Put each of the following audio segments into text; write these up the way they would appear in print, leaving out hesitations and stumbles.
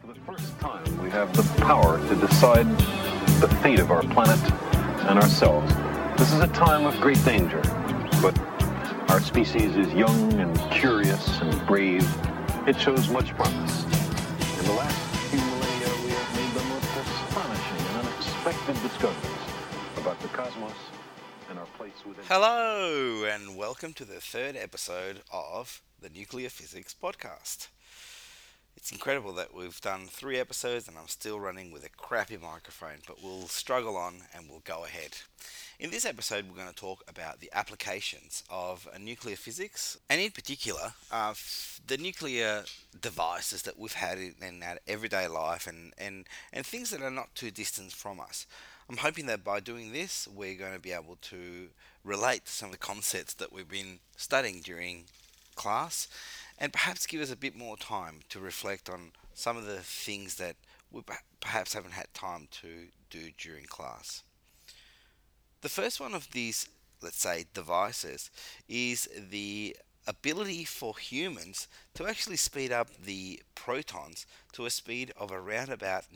For the first time, we have the power to decide the fate of our planet and ourselves. This is a time of great danger, but our species is young and curious and brave. It shows much promise. In the last few millennia, we have made the most astonishing and unexpected discoveries about the cosmos and our place within it. Hello, and welcome to the third episode of the Nuclear Physics Podcast. It's incredible that we've done 3 episodes and I'm still running with a crappy microphone, but we'll struggle on and we'll go ahead. In this episode, we're going to talk about the applications of nuclear physics, and in particular, the nuclear devices that we've had in our everyday life and things that are not too distant from us. I'm hoping that by doing this, we're going to be able to relate to some of the concepts that we've been studying during class and perhaps give us a bit more time to reflect on some of the things that we perhaps haven't had time to do during class. The first one of these, let's say, devices is the ability for humans to actually speed up the protons to a speed of around about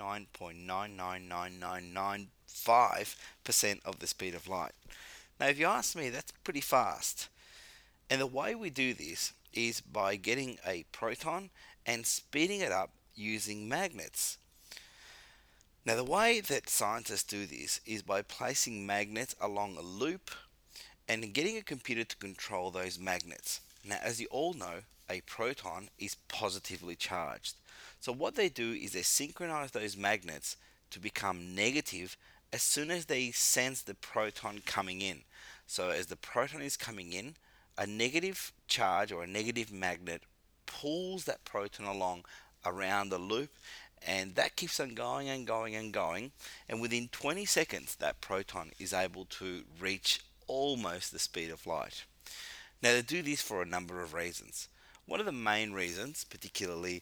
99.999995% of the speed of light. Now, if you ask me, that's pretty fast. And the way we do this is by getting a proton and speeding it up using magnets. Now, the way that scientists do this is by placing magnets along a loop and getting a computer to control those magnets. Now, as you all know, a proton is positively charged. So what they do is they synchronize those magnets to become negative as soon as they sense the proton coming in. So as the proton is coming in, a negative charge or a negative magnet pulls that proton along around the loop, and that keeps on going and going and going, and within 20 seconds that proton is able to reach almost the speed of light. Now, they do this for a number of reasons. One of the main reasons, particularly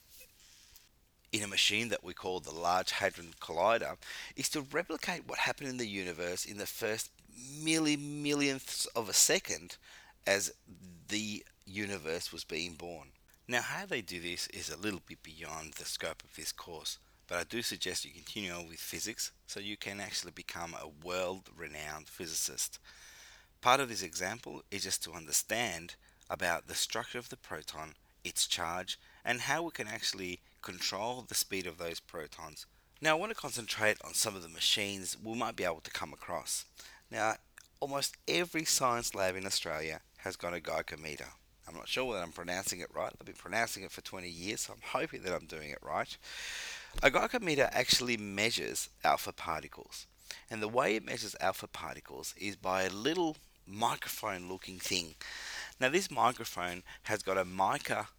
in a machine that we call the Large Hadron Collider, is to replicate what happened in the universe in the first millionths of a second as the universe was being born. Now, how they do this is a little bit beyond the scope of this course, but I do suggest you continue on with physics so you can actually become a world-renowned physicist. Part of this example is just to understand about the structure of the proton, its charge, and how we can actually control the speed of those protons. Now, I want to concentrate on some of the machines we might be able to come across. Now, almost every science lab in Australia has got a Geiger-meter. I'm not sure whether I'm pronouncing it right. I've been pronouncing it for 20 years, so I'm hoping that I'm doing it right. A Geiger-meter actually measures alpha particles. And the way it measures alpha particles is by a little microphone-looking thing. Now, this microphone has got a mica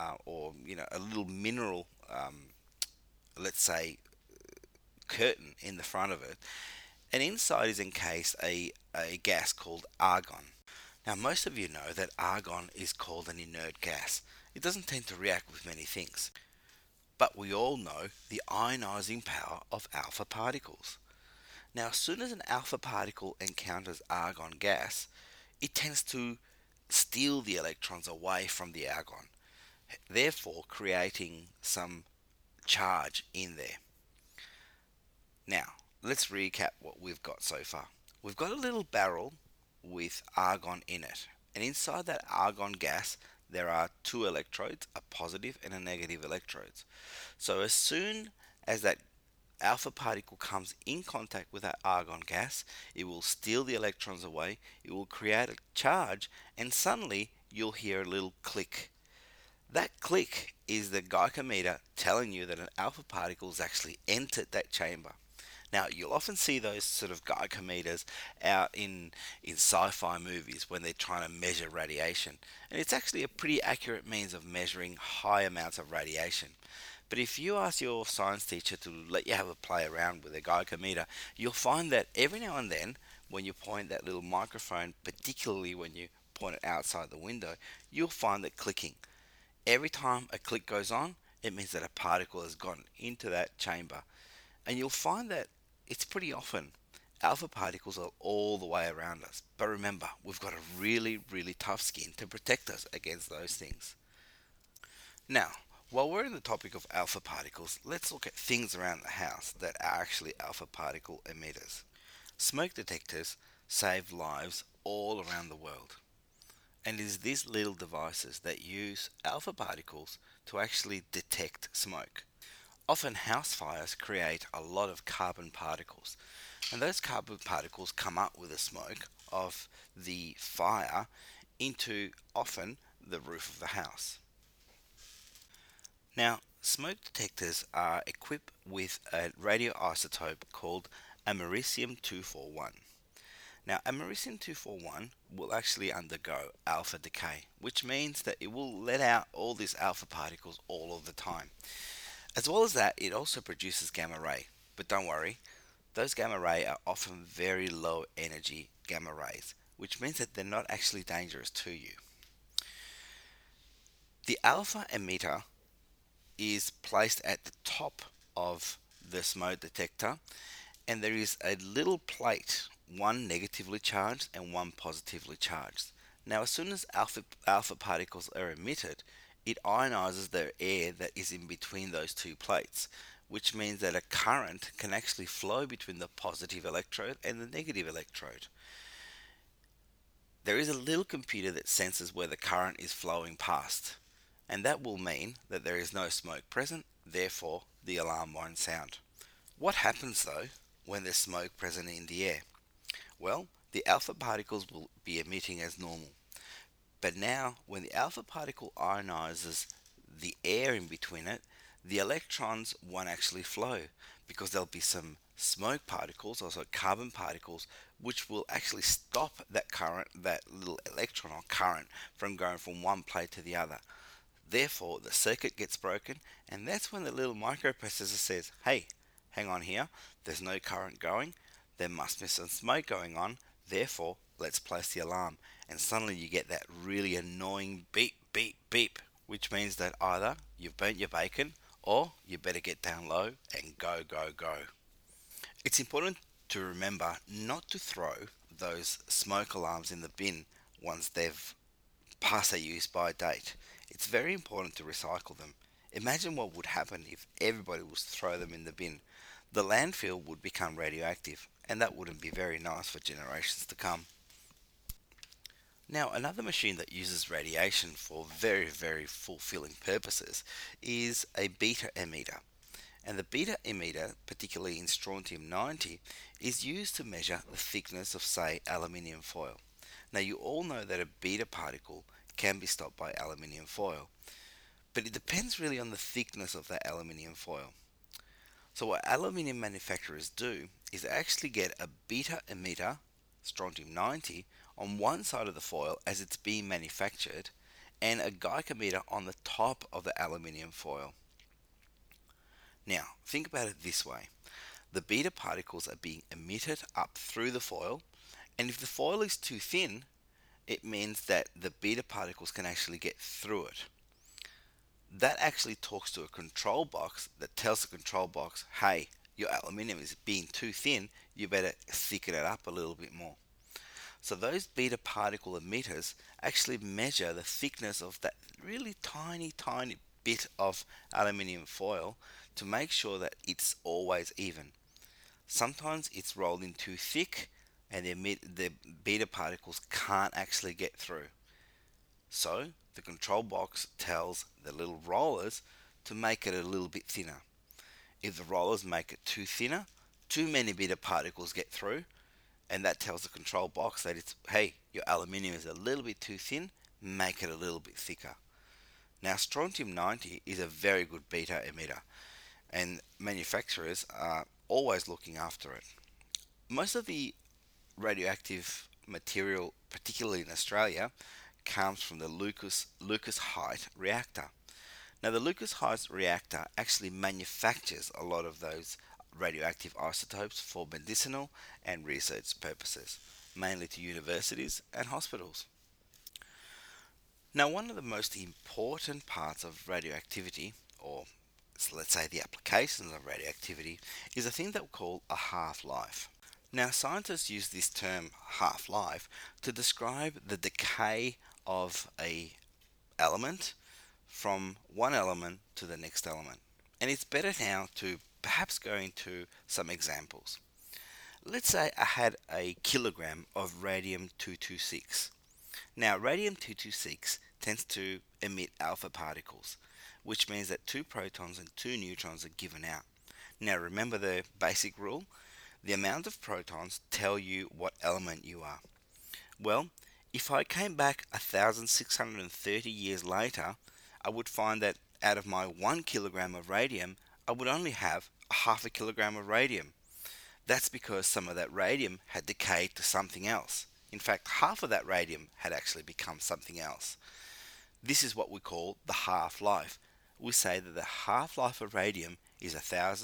a little mineral, let's say, curtain in the front of it. And inside is encased a gas called argon. Now, most of you know that argon is called an inert gas. It doesn't tend to react with many things. But we all know the ionizing power of alpha particles. Now, as soon as an alpha particle encounters argon gas, it tends to steal the electrons away from the argon, therefore creating some charge in there. Now, let's recap what we've got so far. We've got a little barrel with argon in it, and inside that argon gas there are 2 electrodes, a positive and a negative electrodes. So as soon as that alpha particle comes in contact with that argon gas, it will steal the electrons away, it will create a charge, and suddenly you'll hear a little click. That click is the Geiger-meter telling you that an alpha particle has actually entered that chamber. Now, you'll often see those sort of Geiger meters out in sci-fi movies when they're trying to measure radiation. And it's actually a pretty accurate means of measuring high amounts of radiation. But if you ask your science teacher to let you have a play around with a Geiger meter, you'll find that every now and then, when you point that little microphone, particularly when you point it outside the window, you'll find it clicking. Every time a click goes on, it means that a particle has gone into that chamber. And you'll find that it's pretty often alpha particles are all the way around us. But remember, we've got a really, really tough skin to protect us against those things. Now, While we're in the topic of alpha particles, let's look at things around the house that are actually alpha particle emitters. Smoke detectors save lives all around the world. And it is these little devices that use alpha particles to actually detect smoke. Often house fires create a lot of carbon particles, and those carbon particles come up with the smoke of the fire into often the roof of the house. Now, smoke detectors are equipped with a radioisotope called americium 241. Now, americium 241 will actually undergo alpha decay, which means that it will let out all these alpha particles all of the time. As well as that, it also produces gamma ray. But don't worry, those gamma ray are often very low energy gamma rays, which means that they're not actually dangerous to you. The alpha emitter is placed at the top of the smoke detector, and there is a little plate, one negatively charged and one positively charged. Now, as soon as alpha particles are emitted, it ionizes the air that is in between those two plates, which means that a current can actually flow between the positive electrode and the negative electrode. There is a little computer that senses where the current is flowing past, and that will mean that there is no smoke present, therefore the alarm won't sound. What happens though when there's smoke present in the air? Well, the alpha particles will be emitting as normal. But now, when the alpha particle ionizes the air in between it, the electrons won't actually flow because there'll be some smoke particles, also carbon particles, which will actually stop that current, that little electron or current, from going from one plate to the other. Therefore, the circuit gets broken, and that's when the little microprocessor says, hey, hang on here, there's no current going, there must be some smoke going on, therefore, let's place the alarm. And suddenly you get that really annoying beep, beep, beep, which means that either you've burnt your bacon or you better get down low and go, go, go. It's important to remember not to throw those smoke alarms in the bin once they've past their use by date. It's very important to recycle them. Imagine what would happen if everybody was to throw them in the bin. The landfill would become radioactive, and that wouldn't be very nice for generations to come. Now, another machine that uses radiation for very, very fulfilling purposes is a beta emitter. And the beta emitter, particularly in strontium 90, is used to measure the thickness of, say, aluminium foil. Now, you all know that a beta particle can be stopped by aluminium foil, but it depends really on the thickness of that aluminium foil. So, what aluminium manufacturers do is actually get a beta emitter, strontium 90, on one side of the foil as it's being manufactured, and a gigameter on the top of the aluminium foil. Now, think about it this way. The beta particles are being emitted up through the foil, and if the foil is too thin, it means that the beta particles can actually get through it. That actually talks to a control box that tells the control box, hey, your aluminium is being too thin, you better thicken it up a little bit more. So those beta particle emitters actually measure the thickness of that really tiny, tiny bit of aluminium foil to make sure that it's always even. Sometimes it's rolled in too thick and the beta particles can't actually get through. So the control box tells the little rollers to make it a little bit thinner. If the rollers make it too thinner, too many beta particles get through, and that tells the control box that it's, hey, your aluminium is a little bit too thin, make it a little bit thicker. Now, strontium 90 is a very good beta emitter, and manufacturers are always looking after it. Most of the radioactive material, particularly in Australia, comes from the Lucas Height reactor. Now, the Lucas Height reactor actually manufactures a lot of those radioactive isotopes for medicinal and research purposes, mainly to universities and hospitals. Now, one of the most important parts of radioactivity, or let's say the applications of radioactivity, is a thing that we call a half-life. Now, scientists use this term half-life to describe the decay of a element from one element to the next element. And it's better now to perhaps go into some examples. Let's say I had a kilogram of radium 226. Now, radium 226 tends to emit alpha particles, which means that two protons and two neutrons are given out. Now, remember the basic rule? The amount of protons tell you what element you are. Well, if I came back 1,630 years later, I would find that out of my 1 kilogram of radium, I would only have a half a kilogram of radium. That's because some of that radium had decayed to something else. In fact, half of that radium had actually become something else. This is what we call the half-life. We say that the half-life of radium is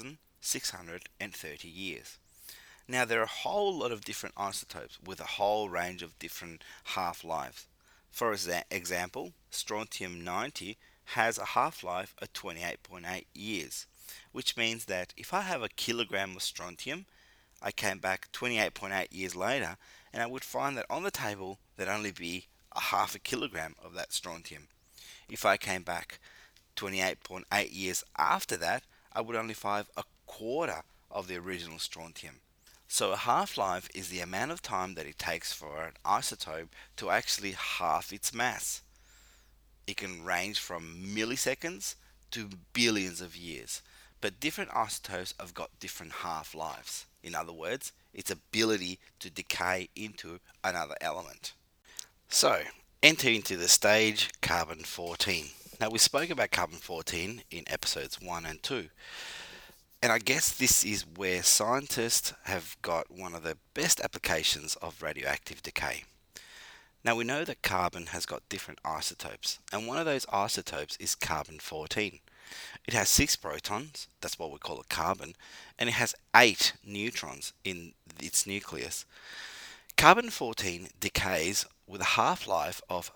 1,630 years. Now, there are a whole lot of different isotopes with a whole range of different half-lives. For example, strontium-90 has a half-life of 28.8 years, which means that if I have a kilogram of strontium, I came back 28.8 years later, and I would find that on the table there'd only be a half a kilogram of that strontium. If I came back 28.8 years after that, I would only find a quarter of the original strontium. So a half-life is the amount of time that it takes for an isotope to actually halve its mass. It can range from milliseconds to billions of years, but different isotopes have got different half-lives. In other words, its ability to decay into another element. So, enter into the stage carbon-14. Now, we spoke about carbon-14 in episodes 1 and 2. And I guess this is where scientists have got one of the best applications of radioactive decay. Now, we know that carbon has got different isotopes, and one of those isotopes is carbon-14. It has 6 protons, that's what we call a carbon, and it has 8 neutrons in its nucleus. Carbon-14 decays with a half-life of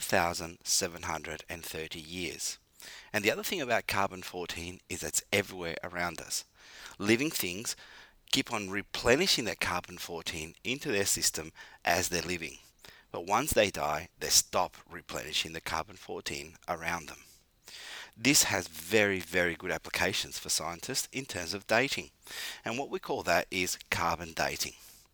5,730 years. And the other thing about carbon-14 is that it's everywhere around us. Living things keep on replenishing that carbon-14 into their system as they're living. But once they die, they stop replenishing the carbon-14 around them. This has very, very good applications for scientists in terms of dating. And what we call that is carbon dating.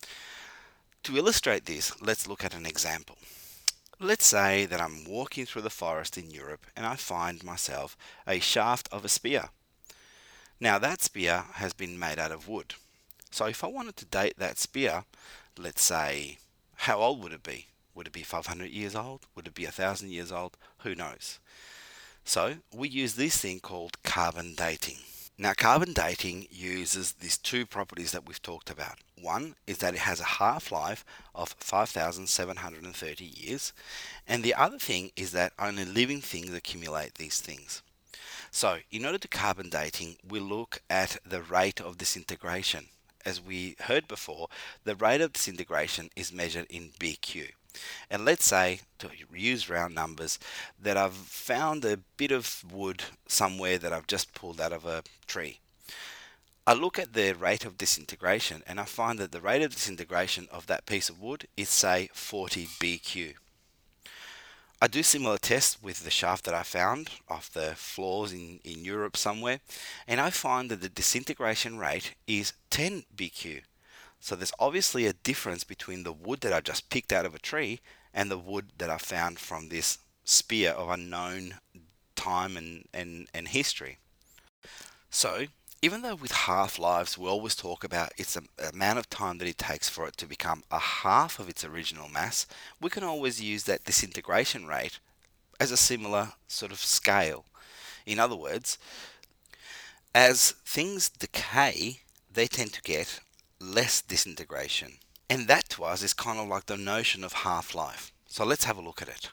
To illustrate this, let's look at an example. Let's say that I'm walking through the forest in Europe and I find myself a shaft of a spear. Now that spear has been made out of wood. So if I wanted to date that spear, let's say, how old would it be? Would it be 500 years old? Would it be 1,000 years old? Who knows? So we use this thing called carbon dating. Now carbon dating uses these two properties that we've talked about. One is that it has a half-life of 5,730 years, and the other thing is that only living things accumulate these things. So in order to carbon dating, we look at the rate of disintegration. As we heard before, the rate of disintegration is measured in BQ. And let's say, to use round numbers, that I've found a bit of wood somewhere that I've just pulled out of a tree. I look at the rate of disintegration and I find that the rate of disintegration of that piece of wood is, say, 40 BQ. I do similar tests with the shaft that I found off the floors in Europe somewhere, and I find that the disintegration rate is 10 BQ. So there's obviously a difference between the wood that I just picked out of a tree and the wood that I found from this spear of unknown time and history. So even though with half-lives we always talk about its amount of time that it takes for it to become a half of its original mass, we can always use that disintegration rate as a similar sort of scale. In other words, as things decay, they tend to get less disintegration. And that to us is kind of like the notion of half-life. So let's have a look at it.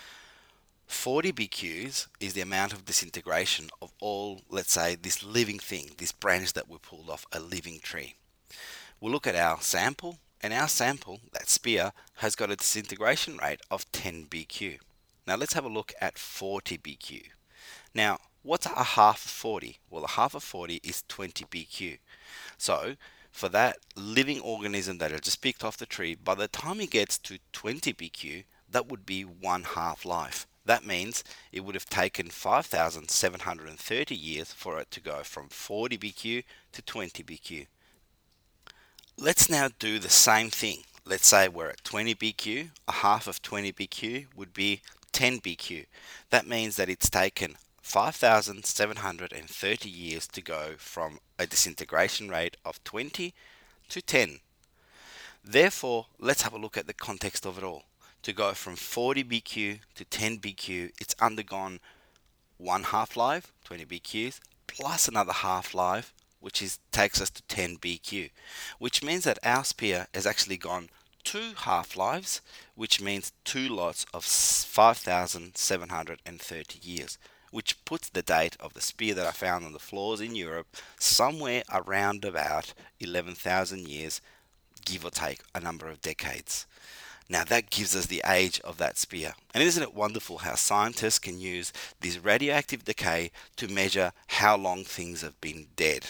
40 BQs is the amount of disintegration of all, let's say, this living thing, this branch that we pulled off a living tree. We'll look at our sample, and our sample, that spear, has got a disintegration rate of 10 BQ. Now let's have a look at 40 BQ. Now, what's a half of 40? Well, a half of 40 is 20 BQ. So, for that living organism that I just picked off the tree, by the time it gets to 20 BQ, that would be one half-life. That means it would have taken 5,730 years for it to go from 40 BQ to 20 BQ. Let's now do the same thing. Let's say we're at 20 BQ. A half of 20 BQ would be 10 BQ. That means that it's taken 5,730 years to go from a disintegration rate of 20 to 10. Therefore, let's have a look at the context of it all. To go from 40 BQ to 10 BQ, it's undergone one half-life, 20 BQs, plus another half-life, which takes us to 10 BQ, which means that our spear has actually gone two half-lives, which means two lots of 5,730 years, which puts the date of the spear that I found on the floors in Europe somewhere around about 11,000 years, give or take a number of decades. Now that gives us the age of that spear. And isn't it wonderful how scientists can use this radioactive decay to measure how long things have been dead?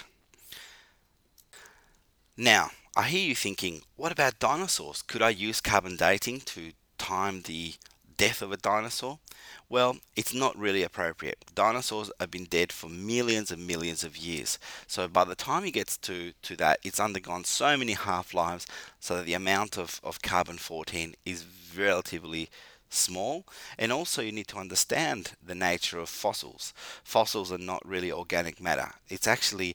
Now, I hear you thinking, what about dinosaurs? Could I use carbon dating to time the death of a dinosaur? Well, it's not really appropriate. Dinosaurs have been dead for millions and millions of years. So by the time it gets to that, it's undergone so many half-lives so that the amount of carbon-14 is relatively small. And also you need to understand the nature of fossils. Fossils are not really organic matter. It's actually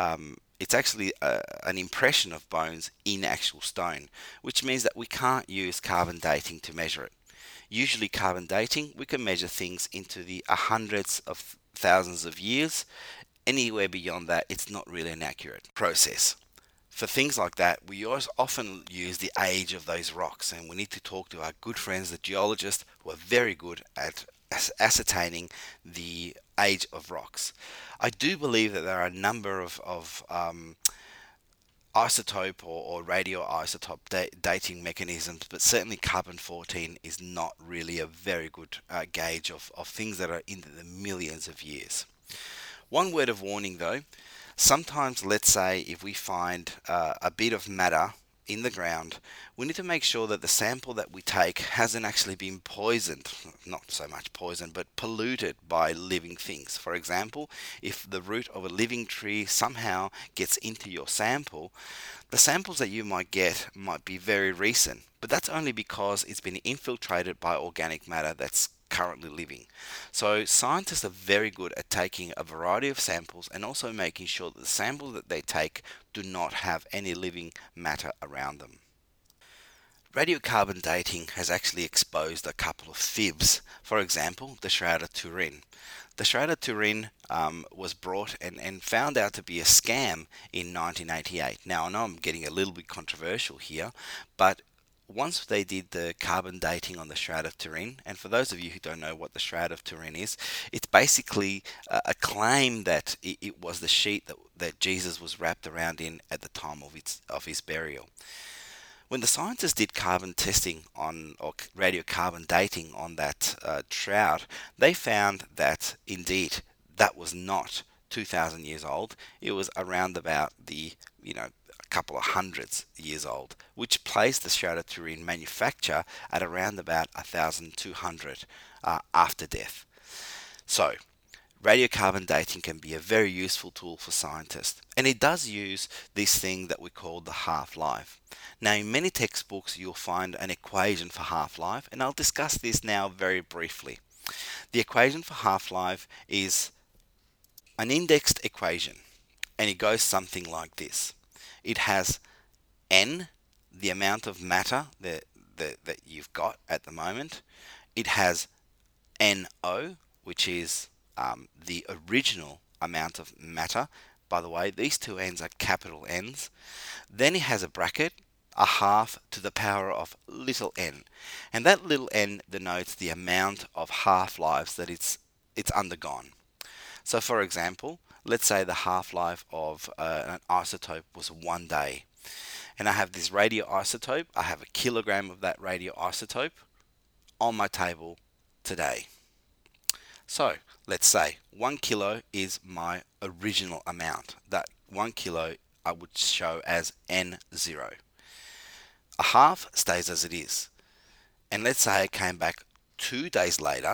an impression of bones in actual stone, which means that we can't use carbon dating to measure it. Usually carbon dating, we can measure things into the hundreds of thousands of years. Anywhere beyond that, it's not really an accurate process. For things like that, we often use the age of those rocks, and we need to talk to our good friends, the geologists, who are very good at ascertaining the age of rocks. I do believe that there are a number of isotope or radioisotope dating mechanisms, but certainly carbon-14 is not really a very good gauge of things that are into the millions of years. One word of warning though, sometimes let's say if we find a bit of matter in the ground, we need to make sure that the sample that we take hasn't actually been poisoned, not so much poisoned, but polluted by living things. For example, if the root of a living tree somehow gets into your sample, the samples that you might get might be very recent, but that's only because it's been infiltrated by organic matter that's currently living. So scientists are very good at taking a variety of samples and also making sure that the samples that they take do not have any living matter around them. Radiocarbon dating has actually exposed a couple of fibs. For example, the Shroud of Turin. The Shroud of Turin was brought and found out to be a scam in 1988. Now I know I'm getting a little bit controversial here, but once they did the carbon dating on the Shroud of Turin, and for those of you who don't know what the Shroud of Turin is, it's basically a claim that it was the sheet that Jesus was wrapped around in at the time of his burial. When the scientists did carbon testing or radiocarbon dating on that shroud, they found that indeed that was not 2,000 years old. It was around about the couple of hundreds years old, which placed the Shroud of Turin manufacture at around about 1,200 after death. So, radiocarbon dating can be a very useful tool for scientists, and it does use this thing that we call the half-life. Now, in many textbooks, you'll find an equation for half-life, and I'll discuss this now very briefly. The equation for half-life is an indexed equation, and it goes something like this. It has N, the amount of matter that you've got at the moment. It has NO, which is the original amount of matter. By the way, these two N's are capital N's. Then it has a bracket, a half to the power of little n. And that little n denotes the amount of half-lives that it's undergone. So for example, let's say the half-life of an isotope was 1 day. And I have this radioisotope. I have a kilogram of that radioisotope on my table today. So let's say 1 kilo is my original amount. That 1 kilo I would show as N0. A half stays as it is. And let's say I came back 2 days later,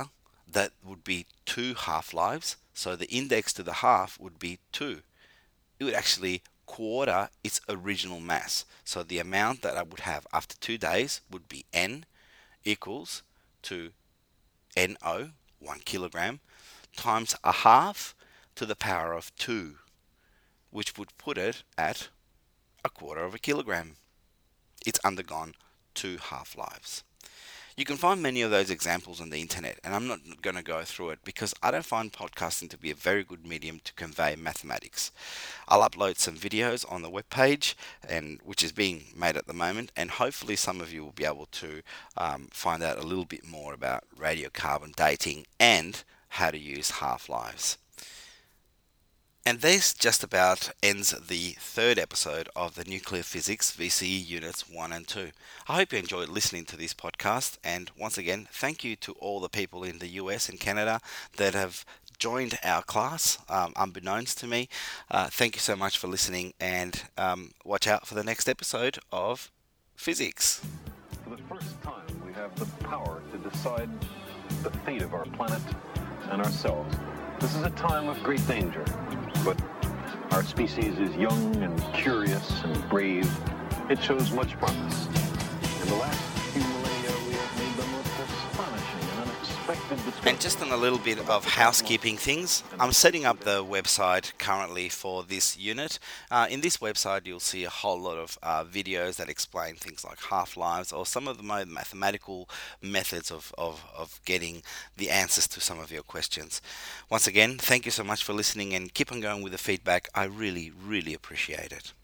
that would be 2 half-lives. So the index to the half would be 2. It would actually quarter its original mass. So the amount that I would have after 2 days would be N equals to NO, 1 kilogram, times a half to the power of 2, which would put it at a quarter of a kilogram. It's undergone 2 half-lives. You can find many of those examples on the internet, and I'm not going to go through it because I don't find podcasting to be a very good medium to convey mathematics. I'll upload some videos on the webpage, which is being made at the moment, and hopefully some of you will be able to find out a little bit more about radiocarbon dating and how to use half-lives. And this just about ends the third episode of the Nuclear Physics VCE Units 1 and 2. I hope you enjoyed listening to this podcast, and once again, thank you to all the people in the US and Canada that have joined our class, unbeknownst to me. Thank you so much for listening, and watch out for the next episode of Physics. For the first time, we have the power to decide the fate of our planet and ourselves. This is a time of great danger, but our species is young and curious and brave. It shows much promise. In the last few millennia, we have made the most astonishing and unexpected discoveries. And just on a little bit of housekeeping things, I'm setting up the website currently for this unit. In this website, you'll see a whole lot of videos that explain things like half-lives or some of the more mathematical methods of getting the answers to some of your questions. Once again, thank you so much for listening, and keep on going with the feedback. I really, really appreciate it.